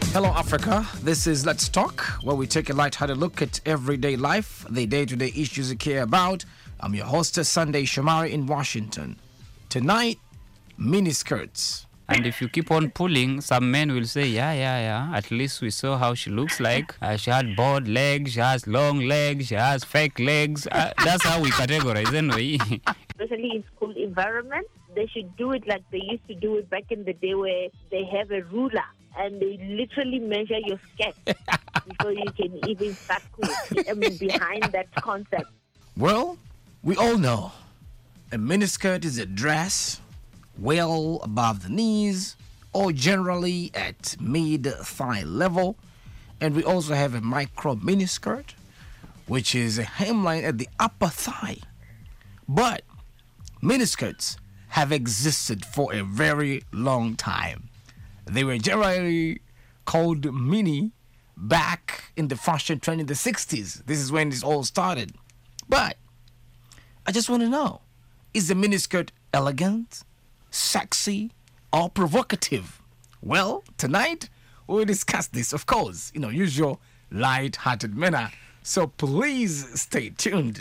Hello, Africa. This is Let's Talk, where we take a light-hearted look at everyday life, the day-to-day issues you care about. I'm your hostess, Sunday Shomari in Washington. Tonight, miniskirts. And if you keep on pulling, some men will say, yeah. At least we saw how she looks like. She had broad legs, she has long legs, she has fake legs. That's how we categorize anyway. Especially in school environment, they should do it like they used to do it back in the day where they have a ruler and they literally measure your skirt before you can even start school. I mean, behind that concept. Well, we all know a miniskirt is a dress well above the knees or generally at mid-thigh level. And we also have a micro miniskirt, which is a hemline at the upper thigh. But miniskirts have existed for a very long time. They were generally called mini back in the fashion trend in the 60s. This is when this all started. But I just want to know, is the miniskirt elegant, sexy, or provocative? Well, tonight we'll discuss this, of course, in our usual light-hearted manner. So please stay tuned.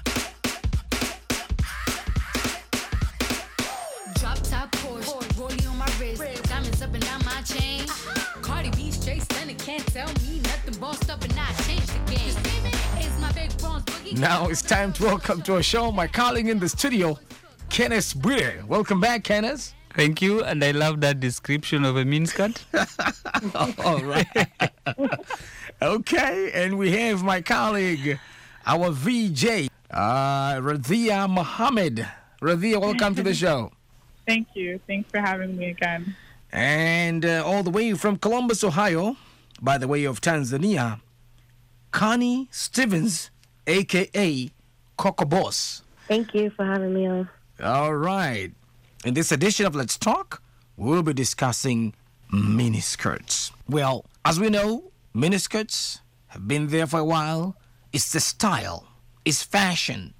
Drop top Porsche, rollie on my wrist, diamonds up and down my chain. Cardi B straight stunning, can't tell me nothing. Bossed up and I changed the game. It's my big bronze boogie. Now it's time to welcome to our show my colleague in the studio, Kenneth Bwire. Welcome back, Kenneth. Thank you, and I love that description of a miniskirt. All right. Okay, and we have my colleague, our VJ, Radhia Mohammed. Radhia, welcome to the show. Thank you. Thanks for having me again. And all the way from Columbus, Ohio, by the way of Tanzania, Connie Stevens, a.k.a. Coco Boss. Thank you for having me on. All right. In this edition of Let's Talk, we'll be discussing miniskirts. Well, as we know, miniskirts have been there for a while. It's the style, it's fashion,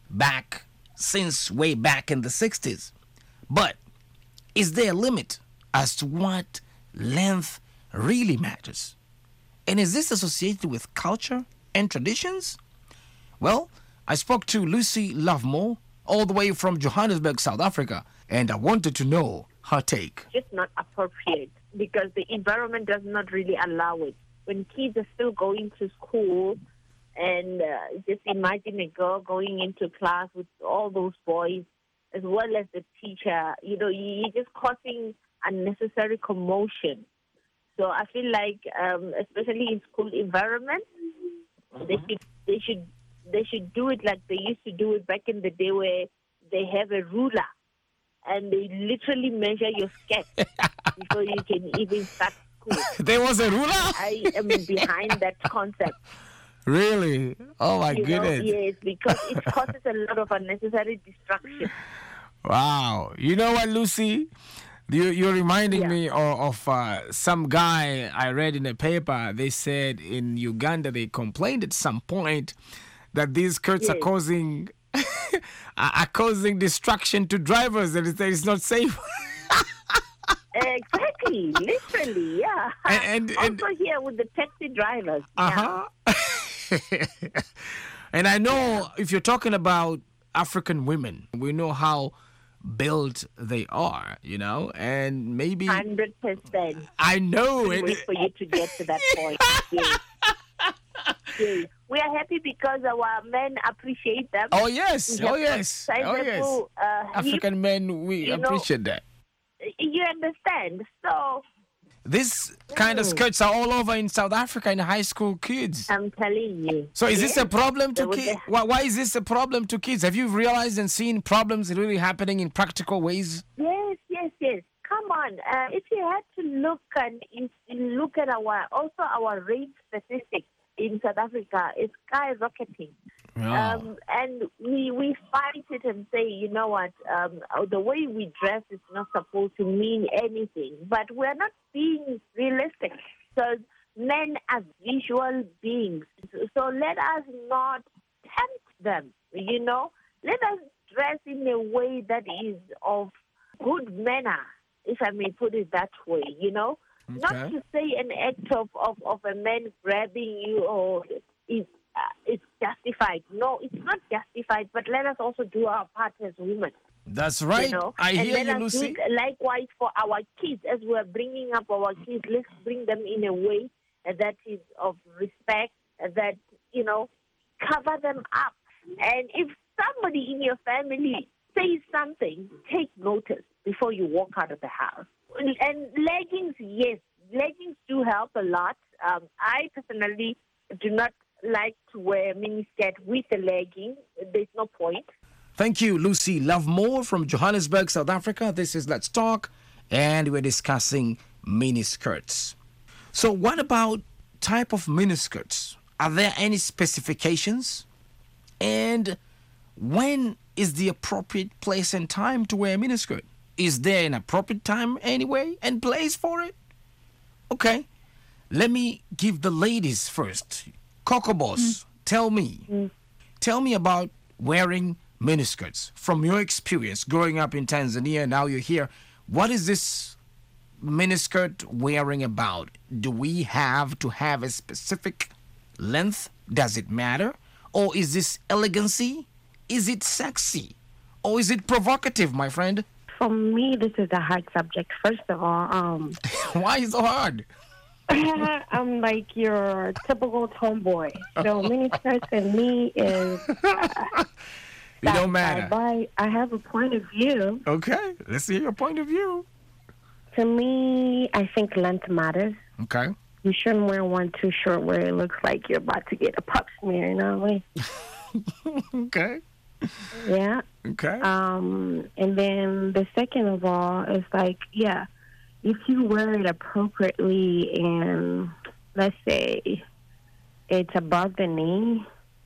since way back in the 60s. But is there a limit as to what length really matters? And is this associated with culture and traditions? Well, I spoke to Lucy Lovemore, all the way from Johannesburg, South Africa, and I wanted to know her take. Just not appropriate because the environment does not really allow it. When kids are still going to school and just imagine a girl going into class with all those boys as well as the teacher, you're just causing unnecessary commotion. So I feel like, especially in school environments, they should do it like they used to do it back in the day where they have a ruler and they literally measure your skirt before you can even start school. There was a ruler? I am behind that concept. Really? Oh my goodness. Yes, because it causes a lot of unnecessary distraction. Wow. You know what, Lucy? You're reminding me of some guy I read in a paper. They said in Uganda they complained at some point that these skirts are causing distraction to drivers, that it's not safe. Exactly, literally, yeah. And also here with the taxi drivers. And I know if you're talking about African women, we know how built they are, and maybe 100%. I know Wait for you to get to that point. Yes. Yes. We are happy because our men appreciate them. Oh yes, Sizable, African men, we appreciate that. You understand? So this kind of skirts are all over in South Africa in high school kids. I'm telling you. So is this a problem to kids? Why is this a problem to kids? Have you realized and seen problems really happening in practical ways? Yes. Come on. If you had to look at our rape statistics in South Africa, it's skyrocketing. Oh. And we fight it and say, you know what, the way we dress is not supposed to mean anything. But we're not being realistic. So men are visual beings. So let us not tempt them, Let us dress in a way that is of good manner, if I may put it that way, Not Okay. to say an act of a man grabbing you or is justified. No, it's not justified, but let us also do our part as women. That's right. You know? I and hear let you, us do Lucy. it likewise for our kids. As we're bringing up our kids, let's bring them in a way that is of respect, that, cover them up. And if somebody in your family says something, take notice before you walk out of the house. And leggings, yes, leggings do help a lot. I personally do not like to wear a miniskirt with a legging. There's no point. Thank you, Lucy Lovemore from Johannesburg, South Africa. This is Let's Talk, and we're discussing miniskirts. So, what about type of miniskirts? Are there any specifications? And when is the appropriate place and time to wear a miniskirt? Is there an appropriate time anyway and place for it? Okay, let me give the ladies first. Coco Boss, tell me about wearing miniskirts from your experience growing up in Tanzania. Now you're here. What is this miniskirt wearing about? Do we have to have a specific length? Does it matter? Or is this elegancy? Is it sexy? Or is it provocative, my friend? For me, this is a hard subject. First of all, Why so hard? I'm like your typical tomboy. So miniskirts and me is It don't matter. But I have a point of view. Okay, let's hear your point of view. To me, I think length matters. Okay. You shouldn't wear one too short where it looks like you're about to get a pup smear, you know what I mean? Okay. Yeah. Okay. And then the second of all is like, yeah, if you wear it appropriately and let's say it's above the knee,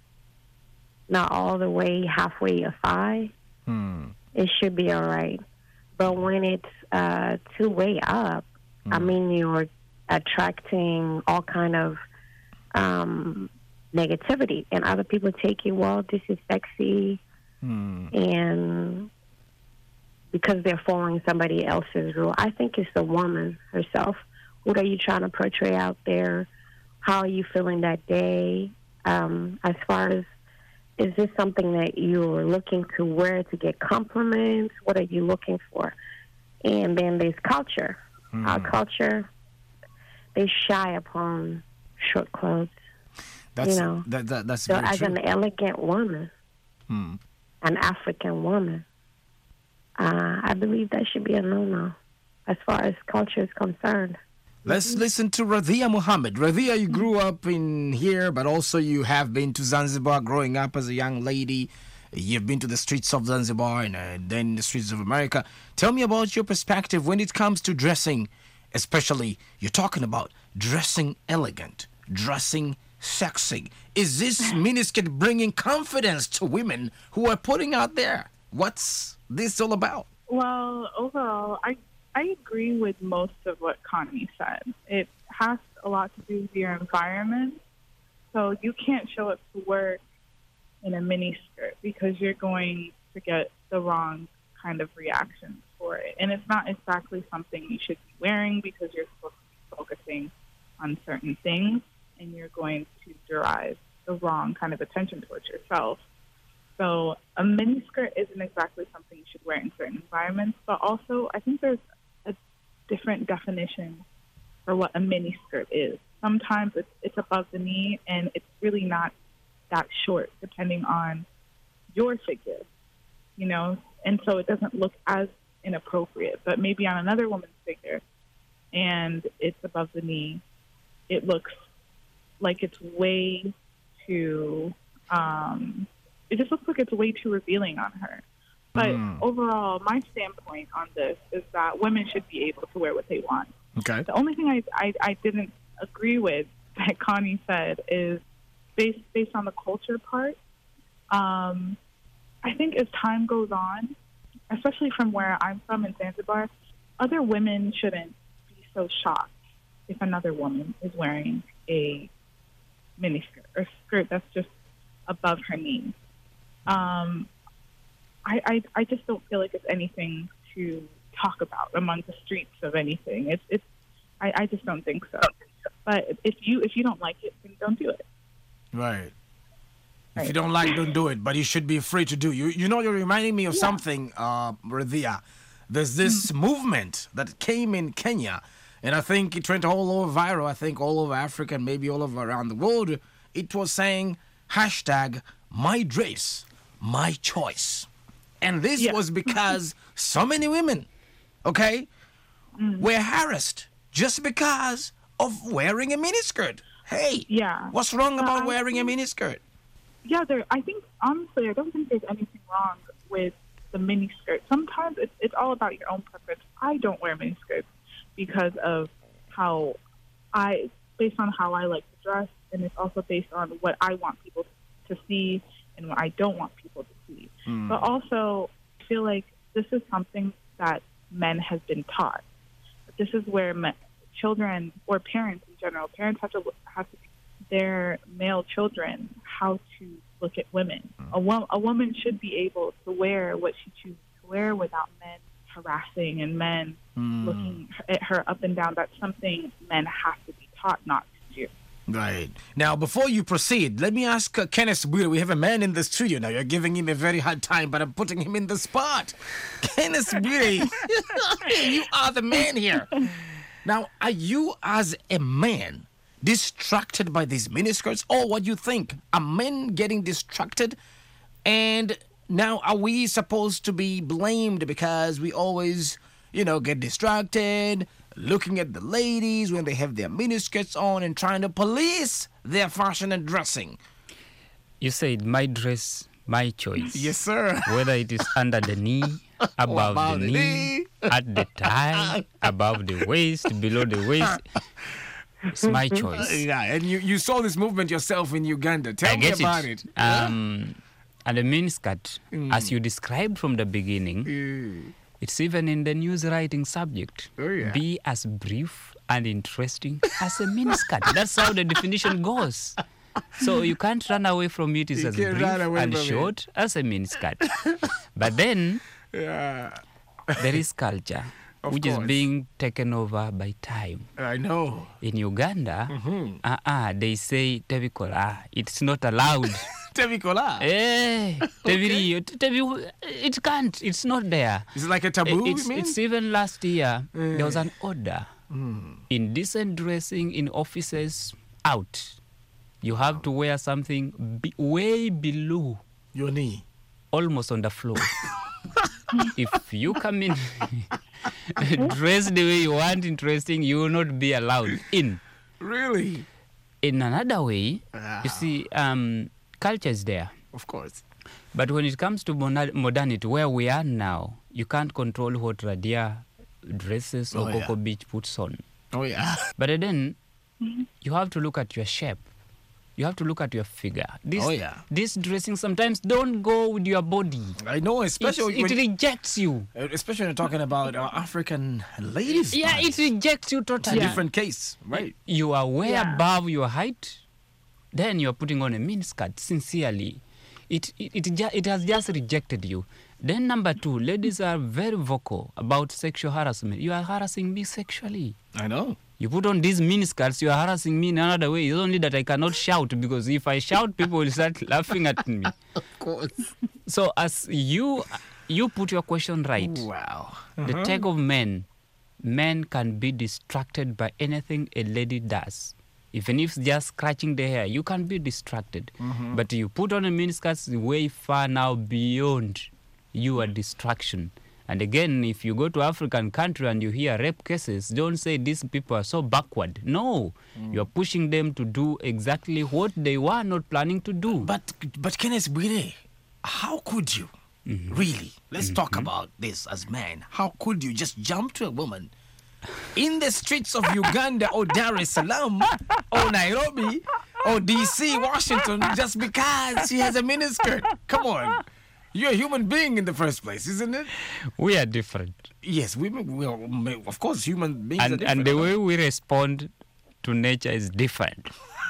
not all the way halfway your thigh, it should be all right. But when it's too way up, I mean, you're attracting all kind of negativity, and other people take it, well, this is sexy, and because they're following somebody else's rule. I think it's the woman herself. What are you trying to portray out there? How are you feeling that day? As far as, is this something that you're looking to wear to get compliments? What are you looking for? And then there's culture. Our culture, they shy upon short clothes. That's you know. that's So very as true. an elegant woman, an African woman, I believe that should be a no-no as far as culture is concerned. Let's listen to Radhia Muhammad. Radhia, you grew up in here, but also you have been to Zanzibar growing up as a young lady. You've been to the streets of Zanzibar and then the streets of America. Tell me about your perspective when it comes to dressing, especially you're talking about dressing elegant, dressing sexy. Is this miniskirt bringing confidence to women who are putting out there? What's this all about? Well, overall, I agree with most of what Connie said. It has a lot to do with your environment. So you can't show up to work in a mini skirt because you're going to get the wrong kind of reactions for it. And it's not exactly something you should be wearing because you're supposed to be focusing on certain things and you're going to derive the wrong kind of attention towards yourself. So a mini skirt isn't exactly something you should wear in certain environments, but also I think there's a different definition for what a mini skirt is. Sometimes it's above the knee and it's really not that short depending on your figure, you know, and so it doesn't look as inappropriate. But maybe on another woman's figure and it's above the knee, it looks like it's way too, it just looks like it's way too revealing on her. But overall, my standpoint on this is that women should be able to wear what they want. Okay. The only thing I didn't agree with that Connie said is based on the culture part. I think as time goes on, especially from where I'm from in Zanzibar, other women shouldn't be so shocked if another woman is wearing a miniskirt or skirt that's just above her knees. I just don't feel like it's anything to talk about among the streets of anything. It's I just don't think so. But if you don't like it, then don't do it. Right. If Right. you don't like, don't do it. But you should be free to do. You know, you're reminding me of something, Radhia. There's this movement that came in Kenya, and I think it went all over viral. I think all over Africa and maybe all over around the world. It was saying hashtag my dress, my choice. And this Yeah. was because so many women, okay, were harassed just because of wearing a miniskirt. Hey, Yeah. what's wrong about I wearing a miniskirt? Yeah, I think, honestly, I don't think there's anything wrong with the mini skirt. Sometimes it's all about your own preference. I don't wear mini skirts because of based on how I like to dress, and it's also based on what I want people to see and what I don't want people to see. But also, I feel like this is something that men have been taught. This is where children, or parents in general, parents have to their male children how to look at women. A woman should be able to wear what she chooses to wear without men harassing and men looking at her up and down. That's something men have to be taught not to do. Right. Now, before you proceed, let me ask Kenneth Bwire. We have a man in the studio now. You're giving him a very hard time, but I'm putting him in the spot. Kenneth Bwire, you are the man here. Now, are you as a man distracted by these miniskirts, or what do you think? Are men getting distracted? And now, are we supposed to be blamed because we always, get distracted, looking at the ladies when they have their miniskirts on and trying to police their fashion and dressing? You said my dress, my choice. Yes, sir. Whether it is under the knee, above above the the knee, knee. at the thigh, above the waist, below the waist. It's my choice. Yeah, and you saw this movement yourself in Uganda. Tell I me get about it. it. And the miniskirt, as you described from the beginning, it's even in the news writing subject. Oh, yeah. Be as brief and interesting as a miniskirt. That's how the definition goes. So you can't run away from it. It's You as can't brief run away and from it. short as a miniskirt. But then Yeah, there is culture, Of which course. is being taken over by time. I know. In Uganda, they say tebikola. It's not allowed. Tevikola. It can't. It's not there. Is it like a taboo, It's, you mean? it's even last year, there was an order. Indecent dressing in offices, out. You have to wear something way below, Your knee. almost on the floor. If you come in dressed the way you want, interesting, you will not be allowed in. Really? In another way, you see, culture is there. Of course. But when it comes to modernity, where we are now, you can't control what Radia dresses or Oh, yeah. Coco Beach puts on. Oh, yeah. But then, you have to look at your shape. You have to look at your figure. This dressing sometimes don't go with your body. I know, especially It when, rejects you. especially when you're talking about African ladies. Yeah, bodies. it rejects you It's a totally. different case, right? You are way Yeah. above your height, then you are putting on a miniskirt, sincerely. It has just rejected you. Then number two, ladies are very vocal about sexual harassment. You are harassing me sexually. I know. You put on these miniskirts, you are harassing me in another way. It's only that I cannot shout, because if I shout, people will start laughing at me. Of course. So as you put your question right, Wow. the take of men can be distracted by anything a lady does. Even if it's just scratching the hair, you can be distracted. But you put on a miniskirt way far now beyond your distraction. And again, if you go to African country and you hear rape cases, don't say these people are so backward. No, you're pushing them to do exactly what they were not planning to do. But Kenneth Bwire, how could you? Really? Let's talk about this as men. How could you just jump to a woman in the streets of Uganda or Dar es Salaam or Nairobi or DC, Washington, just because she has a miniskirt? Come on. You're a human being in the first place, isn't it? We are different. Yes, we are, of course, human beings are different. And the way we respond to nature is different.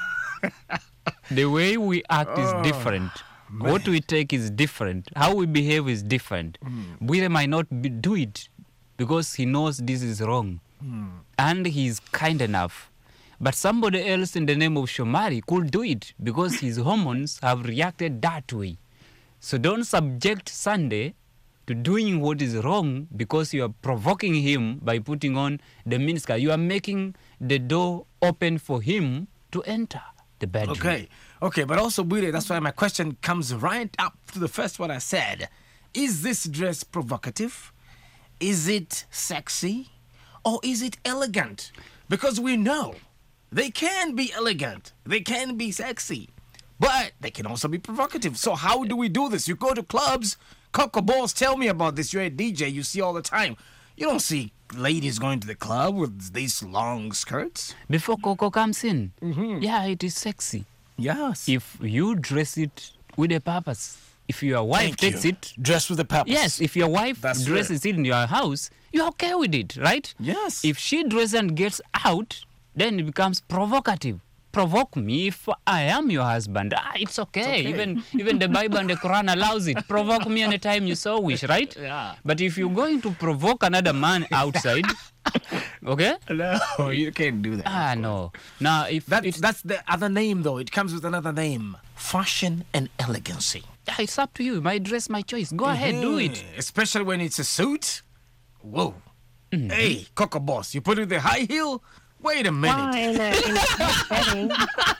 The way we act is different. What we take is different. How we behave is different. Bwire might not do it because he knows this is wrong. and he's kind enough. But somebody else in the name of Shomari could do it because his hormones have reacted that way. So don't subject Sunday to doing what is wrong because you are provoking him by putting on the miniskirt. You are making the door open for him to enter the bedroom. Okay, but also, Bwire, that's why my question comes right up to the first one I said. Is this dress provocative? Is it sexy? Or is it elegant? Because we know they can be elegant, they can be sexy, but they can also be provocative. So how do we do this? You go to clubs, Coco Balls, tell me about this. You're a DJ, you see all the time. You don't see ladies going to the club with these long skirts. Before Coco comes in, yeah, it is sexy. Yes. If you dress it with a purpose. If your wife takes it, dress with a purpose. Yes, if your wife dresses it in your house, you're okay with it, right? Yes. If she dresses and gets out, then it becomes provocative. Provoke me if I am your husband. It's okay. Even the Bible and the Quran allows it. Provoke me anytime you so wish, right? Yeah. But if you're going to provoke another man outside, okay? No, you can't do that. No. Now, if that's the other name, though. It comes with another name. Fashion and elegancy. It's up to you. My dress, my choice. Go ahead, do it. Especially when it's a suit. Whoa. Hey, Coco Boss, you put it with the high heel? Wait a minute. Why in a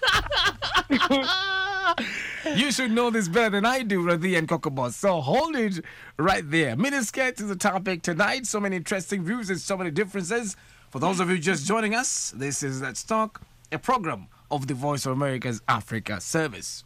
setting? You should know this better than I do, Radhi and Coco Boss. So hold it right there. Miniskirt is the topic tonight. So many interesting views and so many differences. For those of you just joining us, this is Let's Talk, a program of the Voice of America's Africa Service.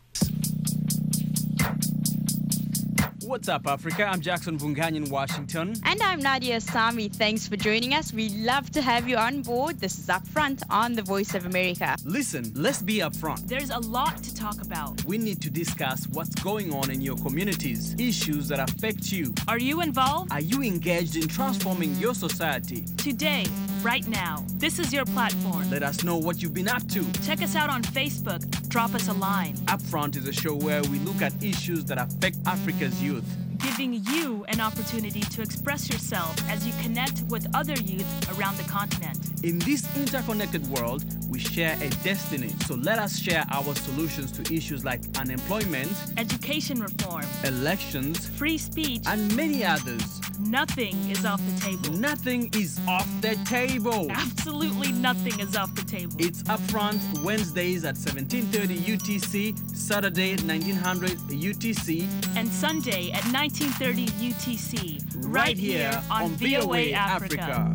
What's up, Africa? I'm Jackson Vungan in Washington. And I'm Nadia Sami. Thanks for joining us. We love to have you on board. This is Upfront on the Voice of America. Listen, let's be upfront. There's a lot to talk about. We need to discuss what's going on in your communities, issues that affect you. Are you involved? Are you engaged in transforming your society? Today, right now, this is your platform. Let us know what you've been up to. Check us out on Facebook. Drop us a line. Upfront is a show where we look at issues that affect Africa's youth, giving you an opportunity to express yourself as you connect with other youth around the continent. In this interconnected world, we share a destiny. So let us share our solutions to issues like unemployment, education reform, elections, free speech, and many others. Nothing is off the table. Nothing is off the table. Absolutely nothing is off the table. It's Upfront Wednesdays at 17:30 UTC, Saturday 1900 UTC, and Sunday at 19:30 UTC. Right here on VOA Africa.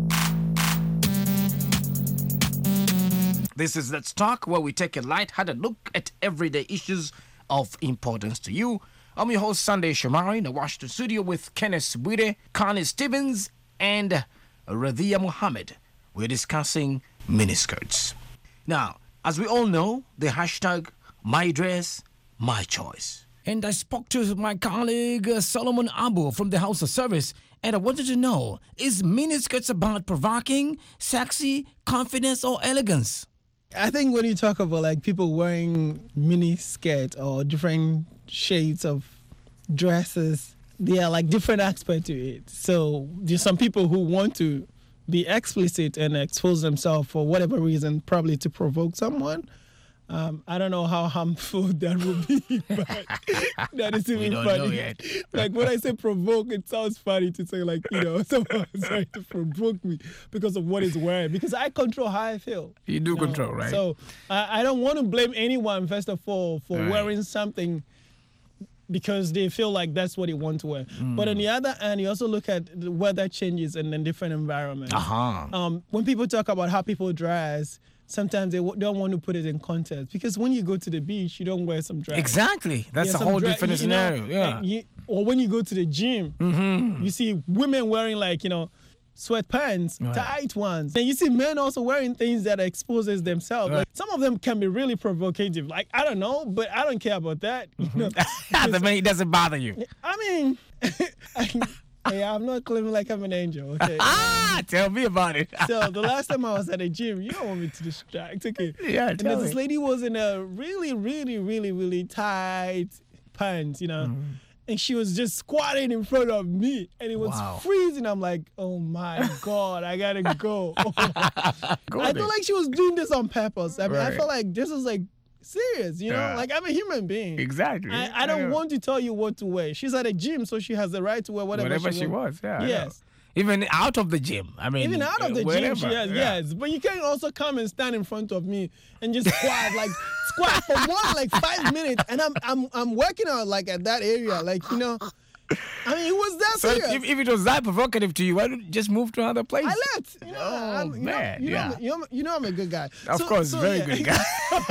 This is Let's Talk, where we take a light-hearted look at everyday issues of importance to you. I'm your host, Sunday Shomari, in the Washington studio with Kenneth Bwire, Connie Stevens, and Radhia Muhammad. We're discussing miniskirts. Now, as we all know, the hashtag My Dress, My Choice. And I spoke to my colleague Solomon Abu from the House of Service, and I wanted to know, is miniskirts about provoking, sexy, confidence, or elegance? I think when you talk about like people wearing mini skirts or different shades of dresses, there are like different aspects to it. So there's some people who want to be explicit and expose themselves for whatever reason, probably to provoke someone. I don't know how harmful that would be, but that is even don't funny. know yet. Like when I say provoke, it sounds funny to say like, someone is trying to provoke me because of what he's wearing. Because I control how I feel. You do control, right? So I don't want to blame anyone, first of all, for wearing something because they feel like that's what they want to wear. But on the other hand, you also look at the weather changes in different environments. When people talk about how people dress, sometimes they don't want to put it in context because when you go to the beach, you don't wear some dress. Exactly. That's a whole different scenario. Yeah. Or when you go to the gym, you see women wearing like, sweatpants, tight ones. And you see men also wearing things that exposes themselves. Like, some of them can be really provocative. Like, I don't know, but I don't care about that. It doesn't bother you. I mean, I'm not claiming like I'm an angel, okay? Tell me about it. So the last time I was at a gym, you don't want me to distract, okay? Yeah, and this lady was in a really, really, really, really tight pants, and she was just squatting in front of me, and it was Wow. freezing. I'm like, oh my God, I gotta go. I feel like she was doing this on purpose. I mean, I Right. felt like this was like serious, you know? Yeah. Like, I'm a human being. Exactly. I don't want to tell you what to wear. She's at a gym, so she has the right to wear whatever she wants. wants. Yeah. I know. Yes. Even out of the gym. I mean, Even out of the gym, wherever. she has, Yeah. yes. But you can also come and stand in front of me and just squat, squat for more like 5 minutes, and I'm working out like at that area, like, you know. I mean, it was that So serious. if it was that provocative to you, why don't you just move to another place? I left. You know, Oh, man, yeah. You know I'm a good guy. Of course, very good guy.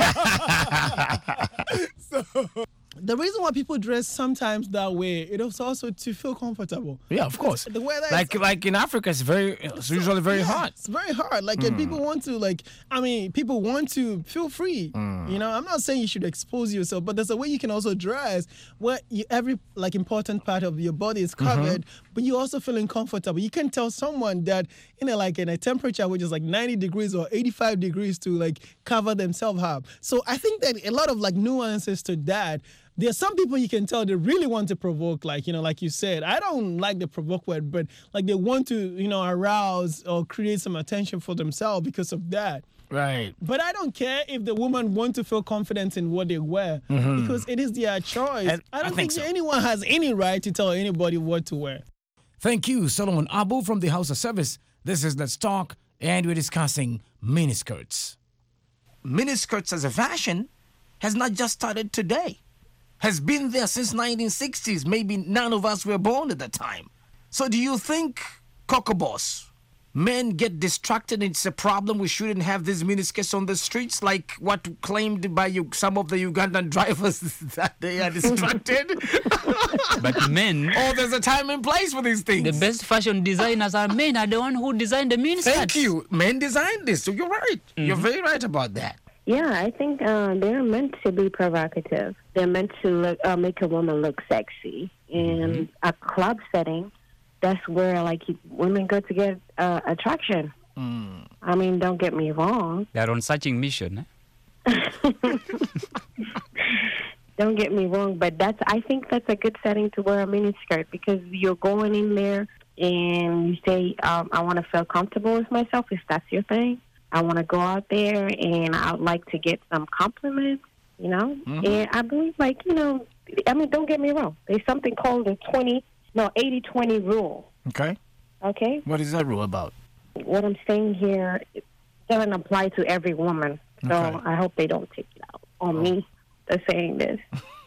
So the reason why people dress sometimes that way, it is also to feel comfortable. Yeah, of course. The weather like in Africa, it's usually very hot. It's very hard. Like and people want to people want to feel free. You know, I'm not saying you should expose yourself, but there's a way you can also dress where every important part of your body is covered, but you're also feeling comfortable. You can tell someone that in a temperature which is like 90 degrees or 85 degrees to like cover themselves up. So I think that a lot of like nuances to that. There are some people you can tell they really want to provoke, like you said. I don't like the provoke word, but like they want to, arouse or create some attention for themselves because of that. Right. But I don't care if the woman want to feel confident in what they wear because it is their choice. And I don't I think think so. anyone has any right to tell anybody what to wear. Thank you, Solomon Abu from the House of Service. This is Let's Talk, and we're discussing miniskirts. Miniskirts as a fashion has not just started today. Has been there since 1960s. Maybe none of us were born at the time. So do you think, Coco Boss, men get distracted and it's a problem? We shouldn't have these miniskirts on the streets like what claimed by some of the Ugandan drivers that they are distracted? But men, Oh, there's a time and place for these things. the best fashion designers are men, are the one who designed the miniskirts. Thank you. Men designed this, so you're right. You're very right about that. Yeah, I think they're meant to be provocative. They're meant to make a woman look sexy. In a club setting, that's where women go to get attraction. I mean, don't get me wrong. They are on searching mission. Eh? Don't get me wrong, but I think that's a good setting to wear a miniskirt because you're going in there and you say, I want to feel comfortable with myself, if that's your thing. I want to go out there and I'd like to get some compliments, And I believe, don't get me wrong. There's something called the 80-20 rule. Okay. Okay? What is that rule about? What I'm saying here doesn't apply to every woman. So Okay. I hope they don't take it out on me for saying this.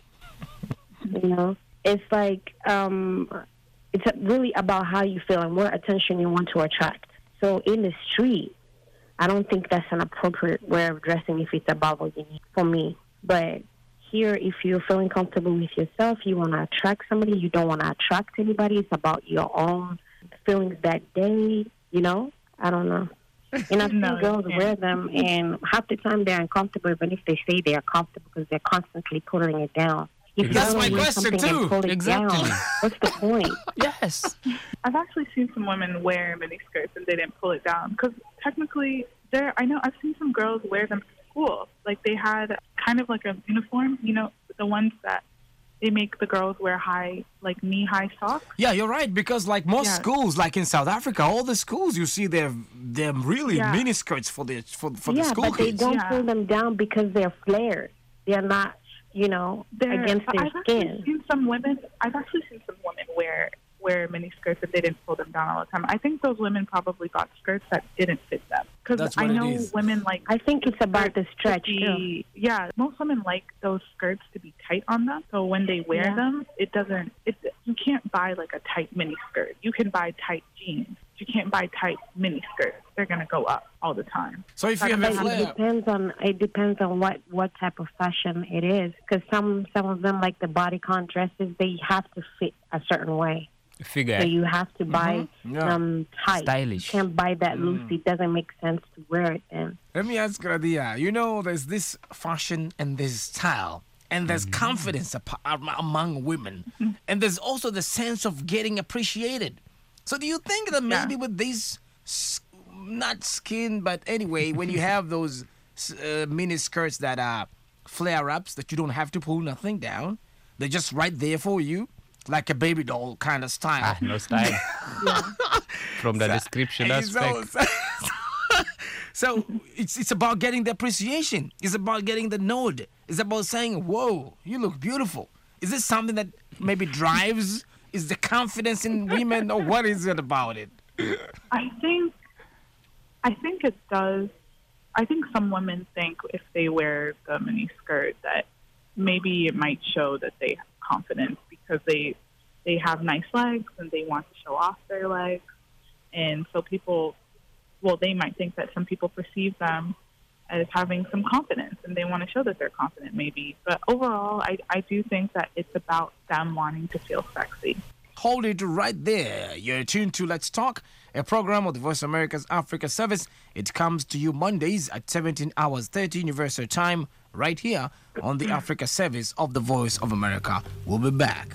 It's like, it's really about how you feel and what attention you want to attract. So in the street, I don't think that's an appropriate way of dressing if it's about what you need for me. But here, if you're feeling comfortable with yourself, you want to attract somebody, you don't want to attract anybody, it's about your own feelings that day, I don't know. And I've seen girls wear them, and half the time they're uncomfortable, even if they say they're comfortable because they're constantly putting it down. If you That's don't my wear question, something and too. pull it Exactly. down, what's the point? Yes. I've actually seen some women wear miniskirts and they didn't pull it down because technically, I've seen some girls wear them to school. Like they had kind of like a uniform, the ones that they make the girls wear knee-high socks. Yeah, you're right, because like most Yeah. schools, like in South Africa, all the schools you see they're really Yeah. miniskirts for the school But they kids. don't Yeah. pull them down because they're flared. They're not, against their I've actually skin. seen some women wear miniskirts and they didn't pull them down all the time. I think those women probably got skirts that didn't fit them. Because That's I what it know is. women like I think it's about the stretch, to too. be, yeah, most women like those skirts to be tight on them. So when they wear Yeah. them, you can't buy like a tight mini skirt. You can buy tight jeans. You can't buy tight mini skirts. They're going to go up all the time. So if you have a But flare, it depends on what type of fashion it is. Because some of them, like the bodycon dresses, they have to fit a certain way. Figure. So you have to buy Yeah. tight. Stylish. You can't buy that loose. It doesn't make sense to wear it then. let me ask Radia, there's this fashion and there's style and there's confidence among women and there's also the sense of getting appreciated. So do you think that maybe with these, not skin, but anyway, when you have those mini skirts that are flare-ups that you don't have to pull nothing down, they're just right there for you, like a baby doll kind of style. No style. From the description aspect. So it's about getting the appreciation. It's about getting the nod. It's about saying, whoa, you look beautiful. Is this something that maybe drives? Is the confidence in women, or what is it about it? I think it does. I think some women think if they wear the mini skirt that maybe it might show that they have confidence because they have nice legs and they want to show off their legs. And so people, well, they might think that some people perceive them as having some confidence and they want to show that they're confident maybe. But overall, I do think that it's about them wanting to feel sexy. Hold it right there. You're tuned to Let's Talk, a program of the Voice of America's Africa Service. It comes to you Mondays at 17 hours 30 Universal Time, right here on the Africa Service of the Voice of America. We'll be back.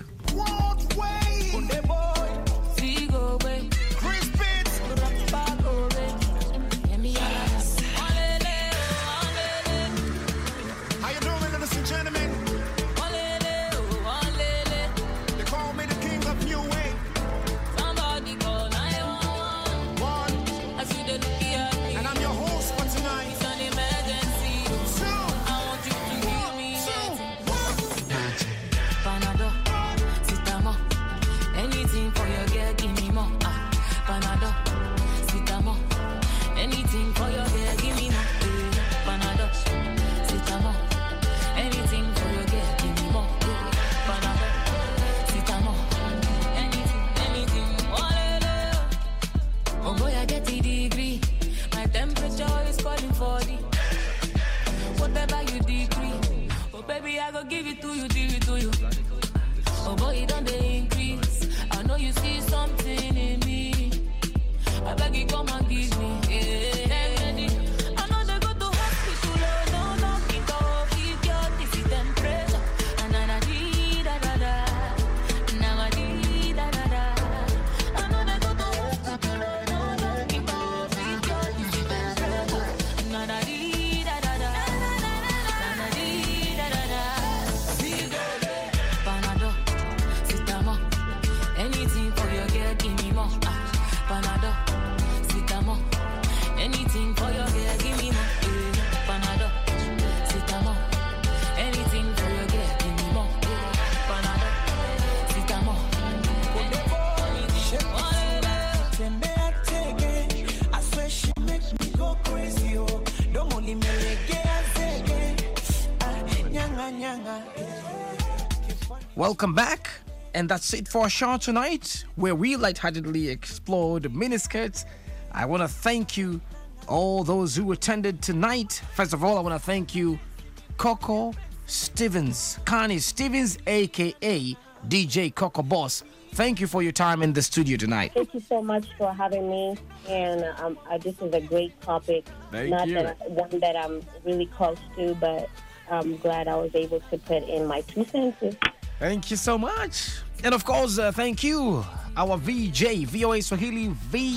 Welcome back, and that's it for our show tonight, where we lightheartedly explored miniskirts. I want to thank you, all those who attended tonight. First of all, I want to thank you, Coco Stevens, Connie Stevens, aka DJ Coco Boss. Thank you for your time in the studio tonight. Thank you so much for having me, and this is a great topic. Thank you. One that I'm really close to, but I'm glad I was able to put in my 2 cents. Thank you so much. And of course, thank you, our VJ, VOA Swahili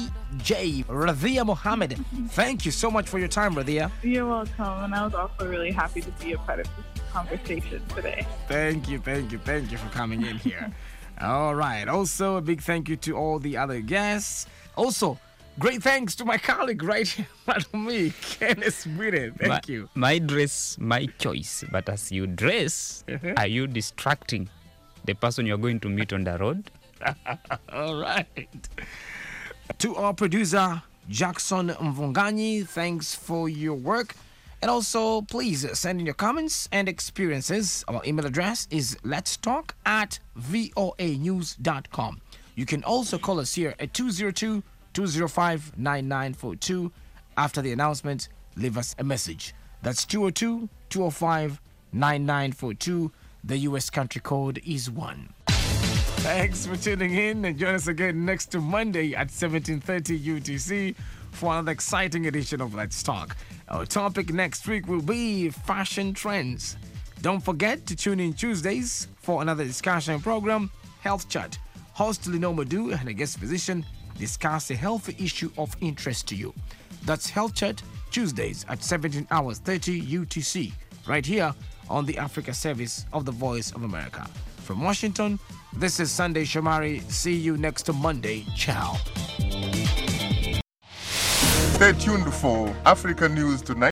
VJ, Radhia Mohammed. Thank you so much for your time, Radhia. You're welcome, and I was also really happy to be a part of this conversation today. Thank you for coming in here. All right. Also, a big thank you to all the other guests. Also, great thanks to my colleague right here, me, Kenneth Sweden. Thank you. My dress, my choice. But as you dress, are you distracting the person you're going to meet on the road? All right. To our producer, Jackson Mvunganyi, thanks for your work. And also, please send in your comments and experiences. Our email address is letstalk@voanews.com. You can also call us here at 202-205-9942. After the announcement, leave us a message. That's 202-205-9942. The U.S. country code is 1. Thanks for tuning in, and join us again next Monday at 17:30 UTC for another exciting edition of Let's Talk. Our topic next week will be fashion trends. Don't forget to tune in Tuesdays for another discussion program, Health Chat. Host Lino Madu and a guest physician discuss a health issue of interest to you. That's Health Chat, Tuesdays at 17 hours 30 UTC, right here on the Africa Service of the Voice of America. From Washington, This is Sunday Shomari. See you next Monday. Ciao. Stay tuned for Africa News Tonight.